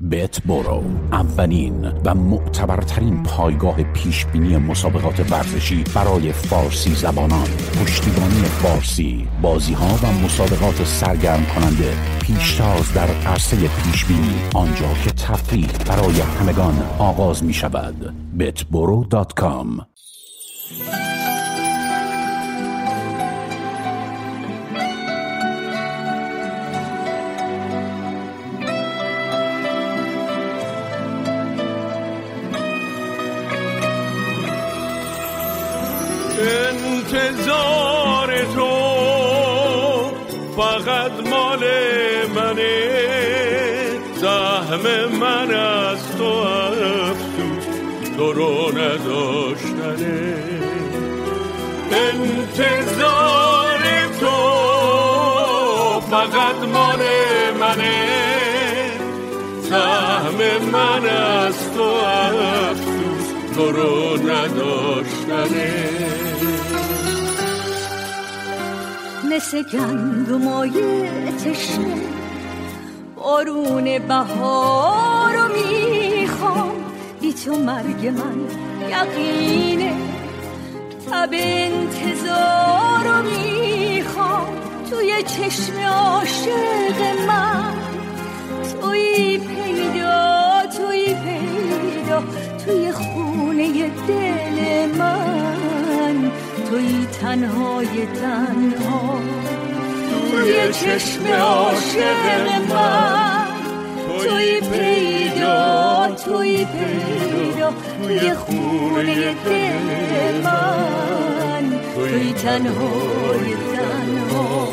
بت برو، اولین و معتبرترین پایگاه پیشبینی مسابقات ورزشی برای فارسی زبانان. پشتیبانی فارسی، بازی‌ها و مسابقات سرگرم کننده، پیشتاز در عرصه پیشبینی، آنجا که تفریح برای همگان آغاز می شود. betboro.com. انتظار تو فقط مال منه، سهم من از تو افسوس تو رو نداشتنه. انتظار تو فقط مال منه، سهم من از تو افسوس تو رو نداشتنه. مثل گندمای تشنه بارون بهار رو میخوام، بی تو مرگ من یقینه. تب انتظار رو میخوام، توی چشم عاشق من توی پیدا، توی پیدا، توی خونه دل من، توی تنهای تنها، توی چشم عاشق من، توی پیدا، توی پیدا، توی خونه دل من، توی تنهای تنها.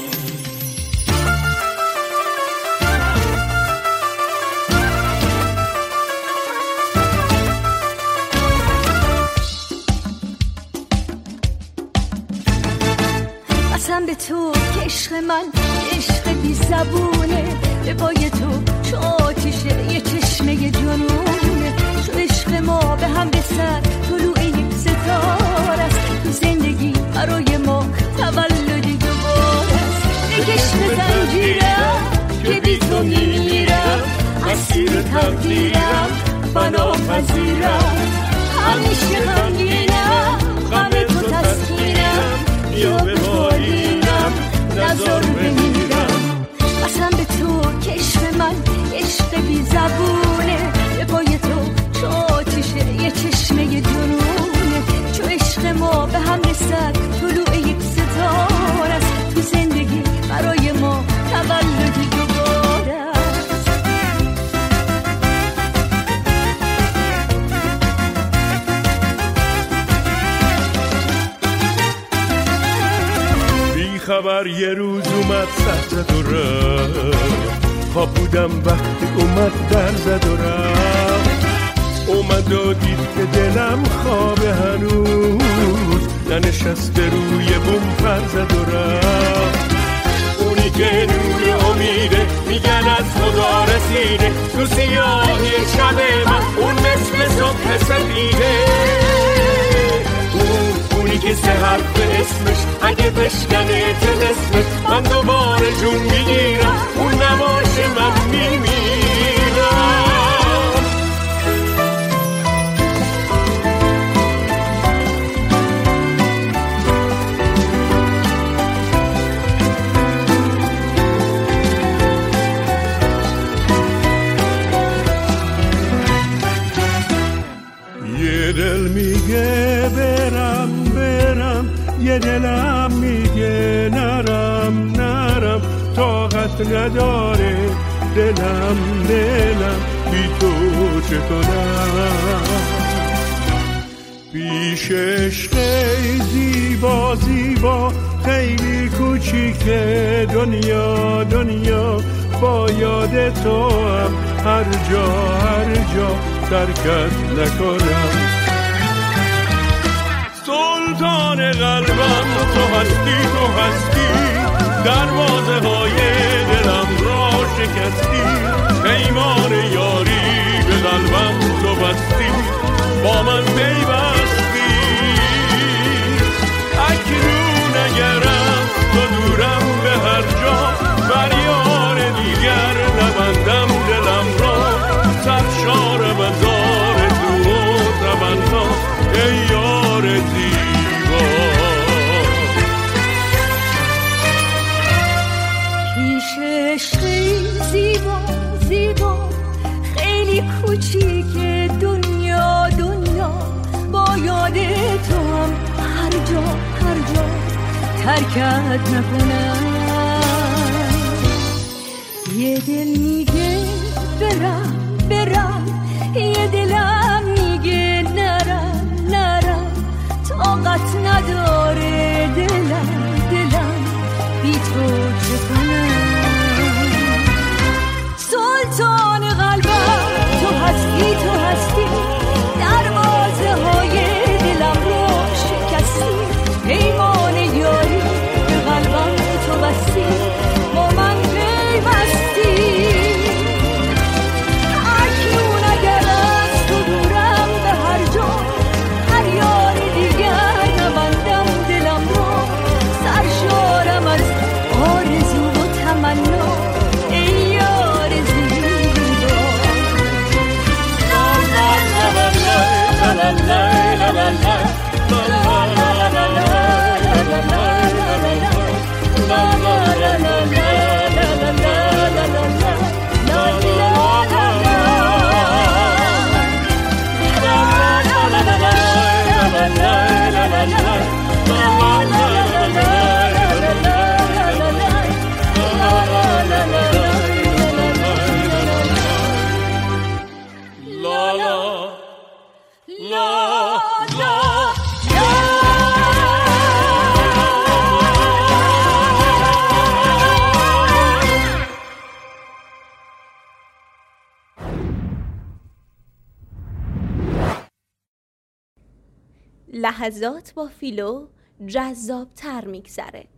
به تو که عشق من عشق بی زبونه، به پای تو چو آتیشه یه چشمه یه جنونه. چو عشق ما به هم رسد طلوع یک ستاره است، تو زندگی برای ما تولدی دوباره است. بکش به زنجیرم که بی تو میمیرم، اسیر تقدیرم فنا پذیرم. همیشه غمگینم، غم تو تسکینم، بیا به بالینم نظر بمیرم. قسم به تو که عشق من عشق بی زبونه، به پای تو چو آتیشه یه چشمه یه جنونه. چو عشق ما به هم رسد طلوع یک ستاره است، تو زندگی برای ما تولدی دوباره است. خبر یه روز اومد سر زد و رفت، خواب بودم وقتی اومد در زد و رفت. اومد و دید که دلم خوابه هنوز، ننشسته روی بوم پر زد و رفت. اونی که نور امیده میگن از خدا رسیده، تو سیاهی شب من اون مثل صبح سپیده. اونی که سه حرف اسمش اگه بشکنه تلسمش، من دوباره جون میگیرم، اون نباشه من میمیرم. یه دل میگه برم برم، یه دلم میگه نرم نرم. طاقت نداره دلم بی تو چه کنم. پیش عشق زیبا زیبا خیلی کوچیکه دنیا دنیا، با یاد تو هم هر جا ترکت نکنم. سلطان قلبم تو هستی، دروازه های دلم را شکستی. پیمان یاری به قلبم تو بستی، با من پیوستی. اکنون اگرم تو دورم به هر جا، بر یار دیگر نبندم دلم را. کوچیک دنیا با یاد تو هم هر جا ترکت نکنم. یه دل میگه برم یه دلم میگه نرم طاقت نداره دلم بی تو چه کنم. سلطان قلبم تو هستی دروازه های دلم رو شکستی. پیمان یاری به قلبم تو بستی با من پیوستی. اکنون اگر از تو دورم به هر جا هر یار دیگر نبندم دلم رو سرشارم از آرزو و تمنا ای یار زیبا. لحظات با فیلو جذاب‌تر میگذره.